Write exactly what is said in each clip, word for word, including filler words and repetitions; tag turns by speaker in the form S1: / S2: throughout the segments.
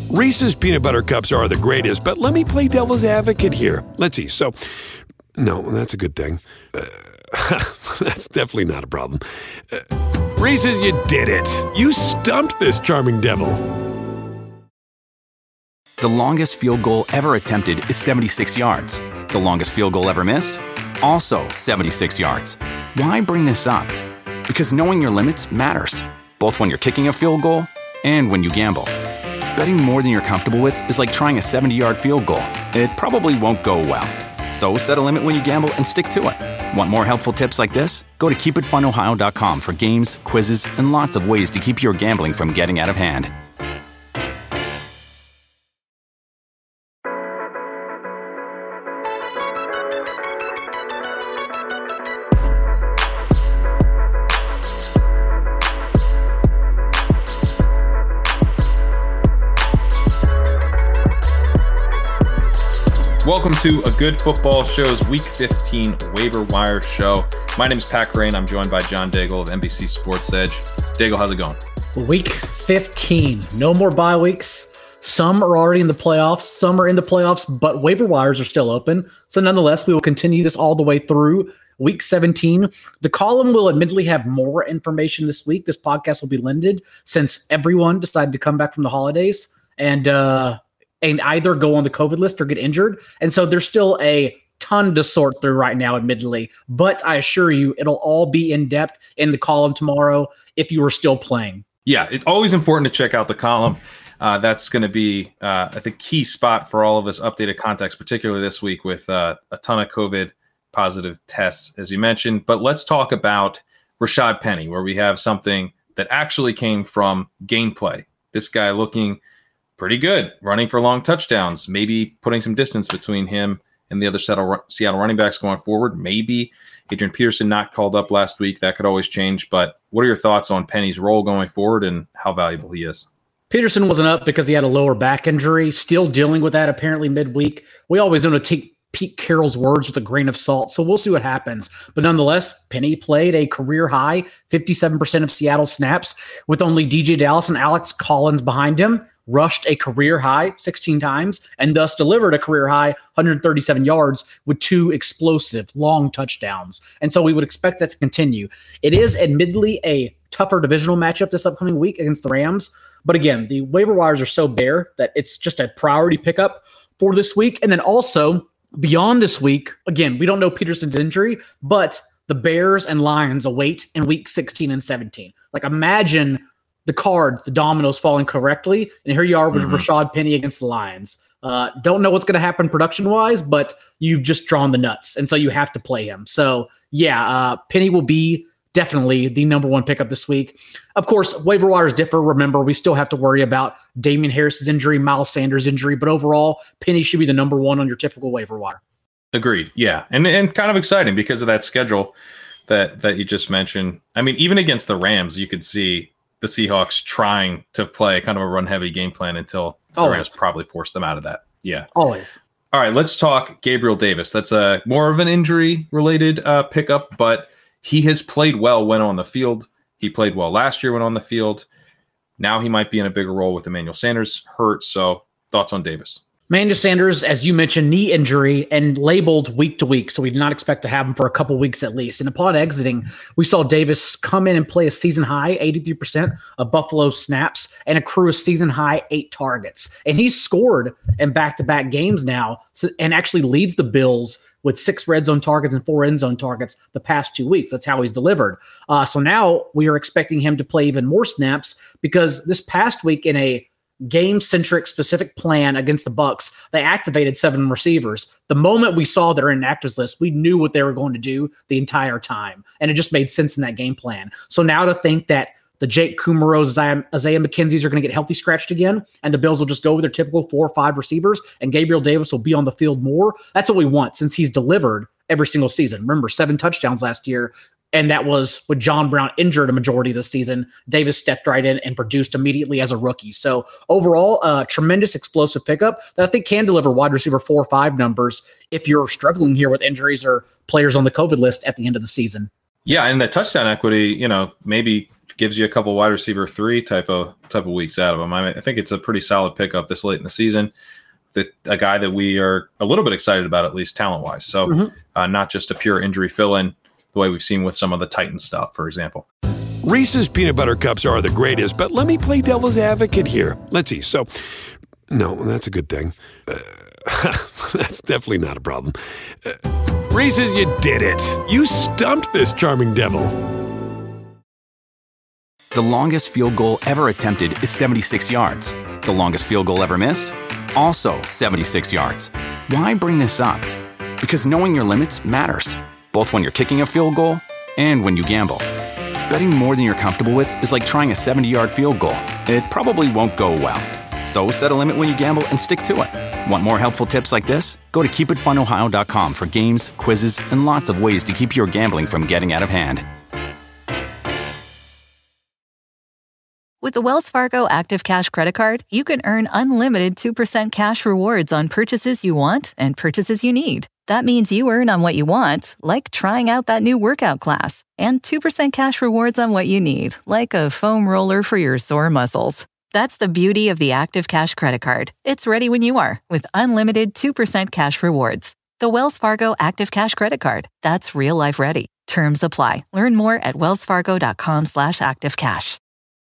S1: Reese's Peanut Butter Cups are the greatest, but let me play devil's advocate here. Let's see. So, no, that's a good thing. Uh, that's definitely not a problem. Uh, Reese's, you did it. You stumped this charming devil.
S2: The longest field goal ever attempted is seventy-six yards. The longest field goal ever missed? Also seventy-six yards. Why bring this up? Because knowing your limits matters, both when you're kicking a field goal and when you gamble. Betting more than you're comfortable with is like trying a seventy-yard field goal. It probably won't go well. So set a limit when you gamble and stick to it. Want more helpful tips like this? Go to keep it fun ohio dot com for games, quizzes, and lots of ways to keep your gambling from getting out of hand.
S3: Welcome to A Good Football Show's Week fifteen Waiver Wire Show. My name is Pat Crane. I'm joined by John Daigle of N B C Sports Edge. Daigle, how's it going?
S4: Week fifteen. No more bye weeks. Some are already in the playoffs. Some are in the playoffs, but waiver wires are still open. So nonetheless, we will continue this all the way through Week seventeen. The column will admittedly have more information this week. This podcast will be limited since everyone decided to come back from the holidays and uh, and either go on the COVID list or get injured. And so there's still a ton to sort through right now, admittedly. But I assure you, it'll all be in depth in the column tomorrow if you are still playing.
S3: Yeah, it's always important to check out the column. Uh, that's going to be, uh, I think, key spot for all of us updated context, particularly this week with uh, a ton of COVID positive tests, as you mentioned. But let's talk about Rashad Penny, where we have something that actually came from gameplay. This guy looking pretty good, running for long touchdowns, maybe putting some distance between him and the other Seattle running backs going forward. Maybe Adrian Peterson not called up last week. That could always change. But what are your thoughts on Penny's role going forward and how valuable he is?
S4: Peterson wasn't up because he had a lower back injury, still dealing with that apparently midweek. We always want to take Pete Carroll's words with a grain of salt, so we'll see what happens. But nonetheless, Penny played a career-high fifty-seven percent of Seattle snaps with only D J Dallas and Alex Collins behind him, rushed a career-high sixteen times, and thus delivered a career-high one hundred thirty-seven yards with two explosive long touchdowns. And so we would expect that to continue. It is admittedly a tougher divisional matchup this upcoming week against the Rams. But again, the waiver wires are so bare that it's just a priority pickup for this week. And then also, beyond this week, again, we don't know Peterson's injury, but the Bears and Lions await in week sixteen and seventeen. Like, imagine the cards, the dominoes falling correctly, and here you are with mm-hmm. Rashad Penny against the Lions. Uh, don't know what's going to happen production-wise, but you've just drawn the nuts, and so you have to play him. So, yeah, uh, Penny will be definitely the number one pickup this week. Of course, waiver wires differ. Remember, we still have to worry about Damian Harris's injury, Miles Sanders' injury, but overall, Penny should be the number one on your typical waiver wire.
S3: Agreed. Yeah, and and kind of exciting because of that schedule that that you just mentioned. I mean, even against the Rams, you could see the Seahawks trying to play kind of a run-heavy game plan until the
S4: Always.
S3: Rams probably forced them out of that. Yeah.
S4: Always.
S3: All right, let's talk Gabriel Davis. That's a more of an injury-related uh, pickup, but he has played well when on the field. He played well last year when on the field. Now he might be in a bigger role with Emmanuel Sanders hurt. So thoughts on Davis?
S4: Emmanuel Sanders, as you mentioned, knee injury and labeled week to week. So we did not expect to have him for a couple weeks at least. And upon exiting, we saw Davis come in and play a season high eighty-three percent of Buffalo snaps and accrue a season high eight targets. And he's scored in back-to-back games now so, and actually leads the Bills with six red zone targets and four end zone targets the past two weeks. That's how he's delivered. Uh, so now we are expecting him to play even more snaps because this past week in a game-centric specific plan against the Bucs, they activated seven receivers. The moment we saw their inactives list, we knew what they were going to do the entire time. And it just made sense in that game plan. So now to think that the Jake Kumerows, Isaiah, Isaiah McKenzie's are going to get healthy scratched again, and the Bills will just go with their typical four or five receivers, and Gabriel Davis will be on the field more. That's what we want since he's delivered every single season. Remember, seven touchdowns last year, and that was with John Brown injured a majority of the season. Davis stepped right in and produced immediately as a rookie. So overall, a uh, tremendous explosive pickup that I think can deliver wide receiver four or five numbers if you're struggling here with injuries or players on the COVID list at the end of the season.
S3: Yeah, and the touchdown equity, you know, maybe gives you a couple wide receiver three type of type of weeks out of him. I, mean, I think it's a pretty solid pickup this late in the season. That a guy that we are a little bit excited about, at least talent wise. So mm-hmm. uh, not just a pure injury fill in the way we've seen with some of the Titans stuff, for example.
S1: Reese's peanut butter cups are the greatest, but let me play devil's advocate here. Let's see. So, no, that's a good thing. Uh, that's definitely not a problem. Uh, Reese's, you did it. You stumped this charming devil.
S2: The longest field goal ever attempted is seventy-six yards. The longest field goal ever missed? Also seventy-six yards. Why bring this up? Because knowing your limits matters, both when you're kicking a field goal and when you gamble. Betting more than you're comfortable with is like trying a seventy-yard field goal. It probably won't go well. So set a limit when you gamble and stick to it. Want more helpful tips like this? Go to keep it fun ohio dot com for games, quizzes, and lots of ways to keep your gambling from getting out of hand.
S5: With the Wells Fargo Active Cash Credit Card, you can earn unlimited two percent cash rewards on purchases you want and purchases you need. That means you earn on what you want, like trying out that new workout class, and two percent cash rewards on what you need, like a foam roller for your sore muscles. That's the beauty of the Active Cash Credit Card. It's ready when you are, with unlimited two percent cash rewards. The Wells Fargo Active Cash Credit Card. That's real life ready. Terms apply. Learn more at wellsfargo.com slash activecash.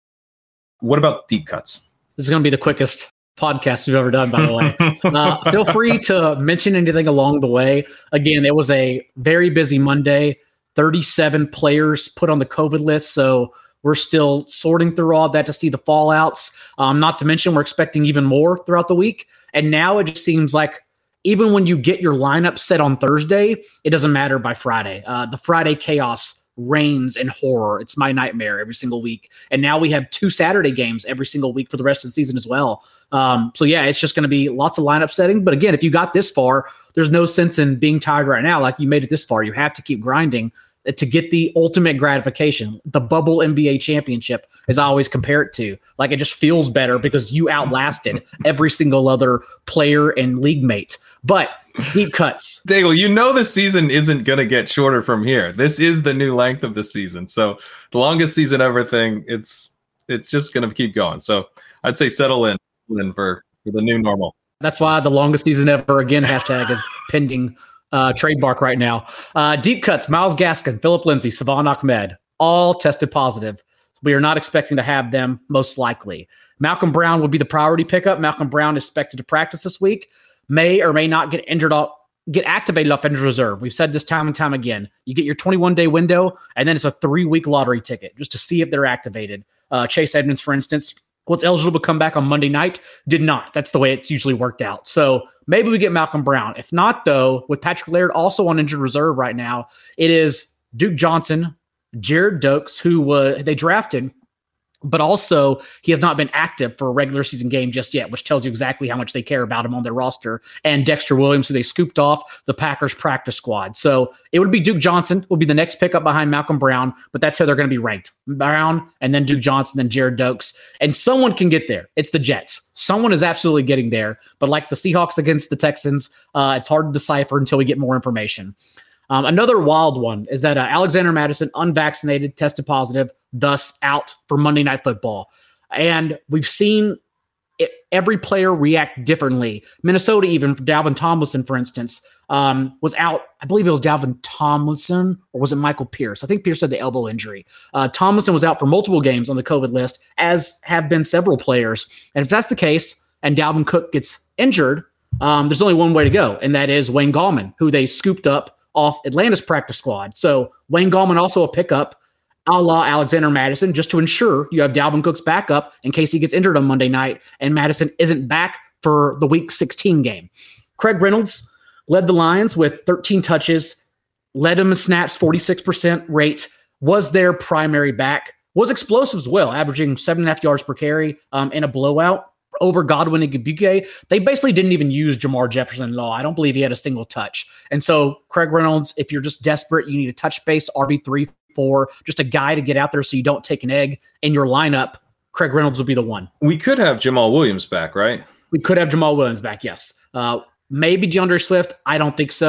S3: What about deep cuts?
S4: This is going to be the quickest podcast we've ever done, by the way. Uh, feel free to mention anything along the way. Again, it was a very busy Monday. thirty-seven players put on the COVID list, so we're still sorting through all that to see the fallouts. Um, not to mention, we're expecting even more throughout the week. And now it just seems like even when you get your lineup set on Thursday, it doesn't matter by Friday. Uh, the Friday chaos reigns in horror. It's my nightmare every single week. And now we have two Saturday games every single week for the rest of the season as well. Um, so yeah, it's just going to be lots of lineup setting. But again, if you got this far, there's no sense in being tired right now. Like, you made it this far, you have to keep grinding to get the ultimate gratification. The bubble N B A championship, as I always compare it to. Like, it just feels better because you outlasted every single other player and league mate. But deep cuts.
S3: Daigle, you know the season isn't going to get shorter from here. This is the new length of the season. So the longest season ever thing, it's it's just going to keep going. So I'd say settle in, in for, for the new normal.
S4: That's why the longest season ever, again, hashtag is pending uh, trademark right now. Uh, deep cuts, Myles Gaskin, Phillip Lindsay, Savon Ahmed, all tested positive. We are not expecting to have them, most likely. Malcolm Brown would be the priority pickup. Malcolm Brown is expected to practice this week. May or may not get injured, off, get activated off injured reserve. We've said this time and time again. You get your twenty-one day window, and then it's a three-week lottery ticket just to see if they're activated. Uh, Chase Edmonds, for instance, was eligible to come back on Monday night, did not. That's the way it's usually worked out. So maybe we get Malcolm Brown. If not, though, with Patrick Laird also on injured reserve right now, it is Duke Johnson, Jared Dokes, who uh, they drafted, but also he has not been active for a regular season game just yet, which tells you exactly how much they care about him on their roster. And Dexter Williams, who they scooped off the Packers practice squad. So it would be Duke Johnson will be the next pickup behind Malcolm Brown, but that's how they're going to be ranked. Brown, and then Duke Johnson, then Jared Dokes. And someone can get there. It's the Jets. Someone is absolutely getting there. But like the Seahawks against the Texans, uh, it's hard to decipher until we get more information. Um, another wild one is that uh, Alexander Mattison, unvaccinated, tested positive, thus out for Monday Night Football. And we've seen it, every player react differently. Minnesota, even Dalvin Tomlinson, for instance, um, was out. I believe it was Dalvin Tomlinson, or was it Michael Pierce? I think Pierce had the elbow injury. Uh, Tomlinson was out for multiple games on the COVID list, as have been several players. And if that's the case, and Dalvin Cook gets injured, um, there's only one way to go, and that is Wayne Gallman, who they scooped up off Atlanta's practice squad. So Wayne Gallman also a pickup, a la Alexander Mattison, just to ensure you have Dalvin Cook's backup in case he gets injured on Monday night and Mattison isn't back for the week sixteen game. Craig Reynolds led the Lions with thirteen touches, led them in snaps, forty-six percent rate, was their primary back, was explosive as well, averaging seven and a half yards per carry um, in a blowout over Godwin and Gabuke. They basically didn't even use Jamar Jefferson at all. I don't believe he had a single touch. And so Craig Reynolds, if you're just desperate, you need a touch base R B three, four, just a guy to get out there so you don't take an egg in your lineup. Craig Reynolds will be the one.
S3: We could have Jamal Williams back, right?
S4: We could have Jamal Williams back, yes. Uh, maybe DeAndre Swift. I don't think so.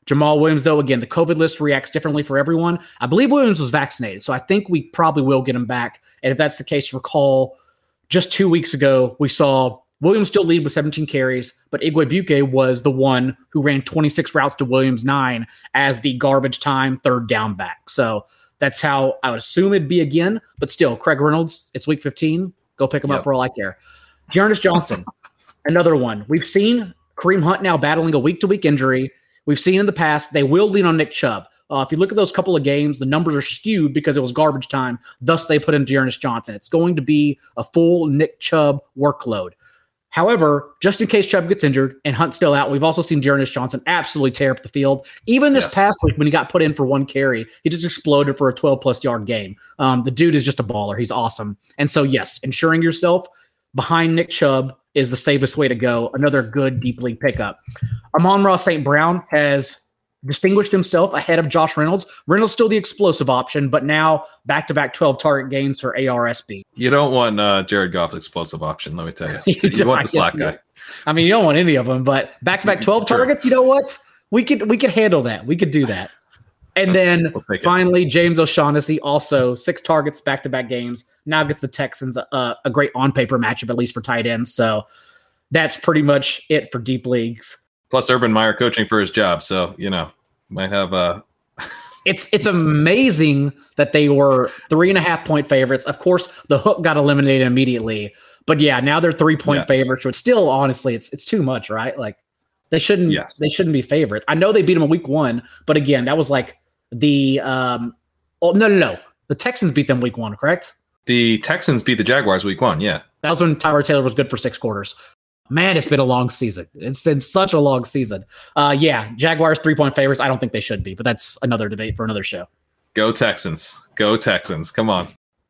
S4: Jamal Williams, though, again, the COVID list reacts differently for everyone. I believe Williams was vaccinated, so I think we probably will get him back. And if that's the case, recall just two weeks ago, we saw Williams still lead with seventeen carries, but Igwebuike was the one who ran twenty-six routes to Williams' nine as the garbage time third down back. So that's how I would assume it'd be again. But still, Craig Reynolds, it's week fifteen. Go pick him yep. up for all I care. D'Ernest Johnson, another one. We've seen Kareem Hunt now battling a week-to-week injury. We've seen in the past they will lean on Nick Chubb. Uh, if you look at those couple of games, the numbers are skewed because it was garbage time. Thus, they put in D'Ernest Johnson. It's going to be a full Nick Chubb workload. However, just in case Chubb gets injured and Hunt's still out, we've also seen D'Ernest Johnson absolutely tear up the field. Even this yes. past week when he got put in for one carry, he just exploded for a twelve-plus yard game. Um, the dude is just a baller. He's awesome. And so, yes, ensuring yourself behind Nick Chubb is the safest way to go. Another good deep league pickup. Amon-Ra Saint Brown has distinguished himself ahead of Josh Reynolds. Reynolds still the explosive option, but now back-to-back twelve target gains for A R S B.
S3: You don't want uh, Jared Goff's explosive option, let me tell you. you, you want the slot guy.
S4: I mean, you don't want any of them, but back-to-back twelve sure. targets, you know what? We could we could handle that. We could do that. And then we'll finally, James O'Shaughnessy, also six targets, back-to-back games. Now gets the Texans a, a great on-paper matchup, at least for tight ends. So that's pretty much it for deep leagues.
S3: Plus Urban Meyer coaching for his job. So, you know, might have a...
S4: it's it's amazing that they were three and a half point favorites. Of course, the hook got eliminated immediately. But yeah, now they're three-point yeah. favorites. But still, honestly, it's it's too much, right? Like, they shouldn't yes. they shouldn't be favorites. I know they beat them in week one, but again, that was like the um oh no no no. The Texans beat them week one, correct?
S3: The Texans beat the Jaguars week one, yeah.
S4: That was when Tyrod Taylor was good for six quarters. Man, it's been a long season. It's been such a long season. Uh, yeah, Jaguars three-point favorites. I don't think they should be, but that's another debate for another show.
S3: Go Texans. Go Texans. Come on.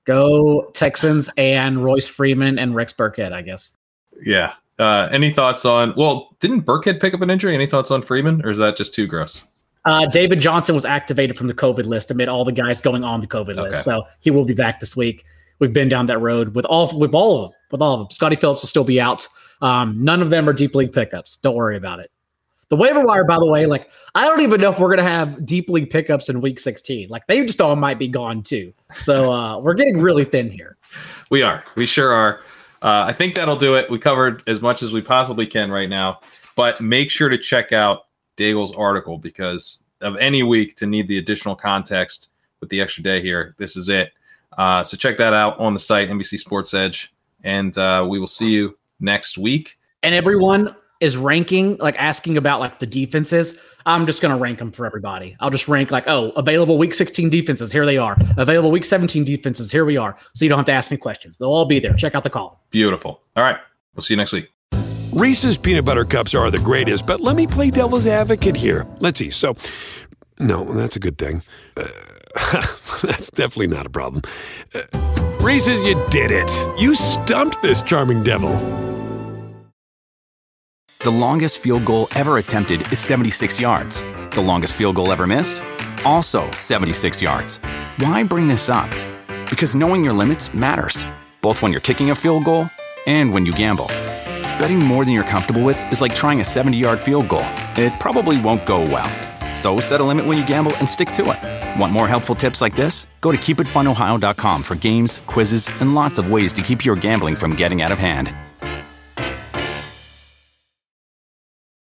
S4: Go Texans and Royce Freeman and Rex Burkhead, I guess.
S3: Yeah. Uh, any thoughts on – well, didn't Burkhead pick up an injury? Any thoughts on Freeman, or is that just too gross?
S4: Uh, David Johnson was activated from the COVID list amid all the guys going on the COVID okay. list, so he will be back this week. We've been down that road with all with all of them. With all of them, Scotty Phillips will still be out. Um, none of them are deep league pickups. Don't worry about it. The waiver wire, by the way, like I don't even know if we're gonna have deep league pickups in week sixteen. Like they just all might be gone too. So uh, we're getting really thin here.
S3: We are. We sure are. Uh, I think that'll do it. We covered as much as we possibly can right now. But make sure to check out Daigle's article because of any week to need the additional context with the extra day here. This is it. Uh, so check that out on the site, N B C Sports Edge, and uh, we will see you next week.
S4: And everyone is ranking, like asking about like the defenses. I'm just going to rank them for everybody. I'll just rank like, oh, available week sixteen defenses. Here they are. Available week seventeen defenses. Here we are. So you don't have to ask me questions. They'll all be there. Check out the column.
S3: Beautiful. All right. We'll see you next week.
S1: Reese's Peanut Butter Cups are the greatest, but let me play devil's advocate here. Let's see. So, no, that's a good thing. Uh, that's definitely not a problem. Uh, Reese's, you did it. You stumped this charming devil.
S2: The longest field goal ever attempted is seventy-six yards. The longest field goal ever missed? Also seventy-six yards. Why bring this up? Because knowing your limits matters, both when you're kicking a field goal and when you gamble. Betting more than you're comfortable with is like trying a seventy-yard field goal. It probably won't go well. So set a limit when you gamble and stick to it. Want more helpful tips like this? Go to keep it fun ohio dot com for games, quizzes, and lots of ways to keep your gambling from getting out of hand.